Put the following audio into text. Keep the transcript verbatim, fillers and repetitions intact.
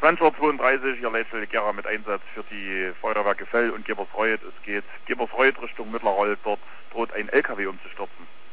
zwanzig Uhr zweiunddreißig, hier Leitstelle Gera mit Einsatz für die Feuerwehr Gefell und Gebersreuth. Es geht Gebersreuth Richtung Mittlerroll, dort droht ein L K W umzustürzen.